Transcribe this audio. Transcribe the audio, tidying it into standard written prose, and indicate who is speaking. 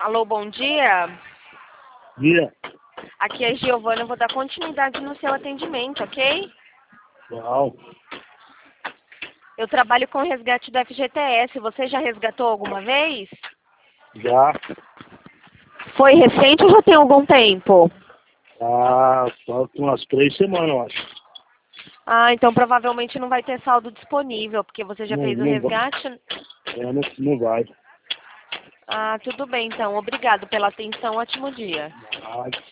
Speaker 1: Alô, bom dia.
Speaker 2: Dia.
Speaker 1: Aqui é Giovana, eu vou dar continuidade no seu atendimento, ok?
Speaker 2: Uau.
Speaker 1: Eu trabalho com resgate do FGTS. Você já resgatou alguma vez?
Speaker 2: Já.
Speaker 1: Foi recente ou já tem algum tempo?
Speaker 2: Só com umas 3 semanas, eu acho.
Speaker 1: Ah, então provavelmente não vai ter saldo disponível, porque você já
Speaker 2: Não,
Speaker 1: fez o
Speaker 2: não vai.
Speaker 1: resgate.
Speaker 2: Não vai.
Speaker 1: Ah, tudo bem então. Obrigado pela atenção. Ótimo dia.
Speaker 2: Vai.